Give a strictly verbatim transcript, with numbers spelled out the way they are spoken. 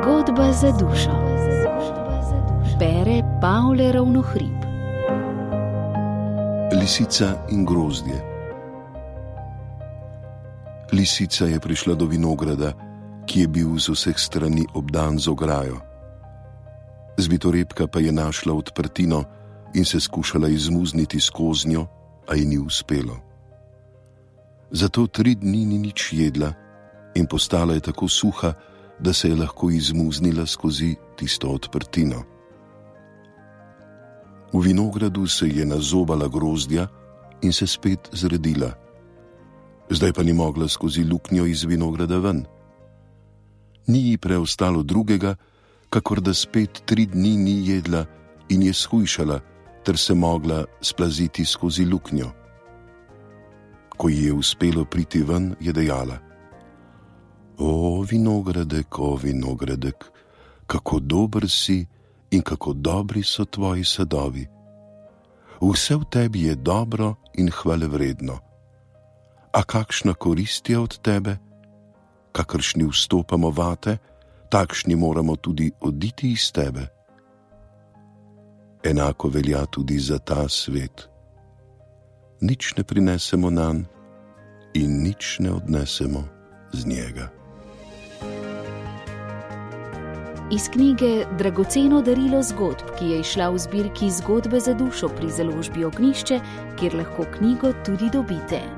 Zgodba za dušo. Bere Pavle Ravnohrib. Lisica in grozdje. Lisica je prišla do vinograda, ki je bil z vseh strani obdan z ograjo. Zvitorepka pa je našla odprtino in se skušala izmuzniti skoznjo, a ji ni uspelo. Zato tri dni ni nič jedla in postala je tako suha, da se je lahko izmuznila skozi tisto odprtino. V vinogradu se je nazobala grozdja in se spet zredila. Zdaj pa ni mogla skozi luknjo iz vinograda ven. Ni ji preostalo drugega, kakor da spet tri dni ni jedla in je shujšala, ter se mogla splaziti skozi luknjo. Ko ji je uspelo priti ven, je dejala: O, vinogradek, o, vinogradek, kako dober si in kako dobri so tvoji sadovi. Vse v tebi je dobro in hvalevredno. A kakšna korist je od tebe? Kakršni vstopamo vate, takšni moramo tudi oditi iz tebe. Enako velja tudi za ta svet. Nič ne prinesemo nanj in nič ne odnesemo z njega. Iz knjige Dragoceno darilo zgodb, ki je izšla v zbirki Zgodbe za dušo pri založbi Ognjišče, kjer lahko knjigo tudi dobite.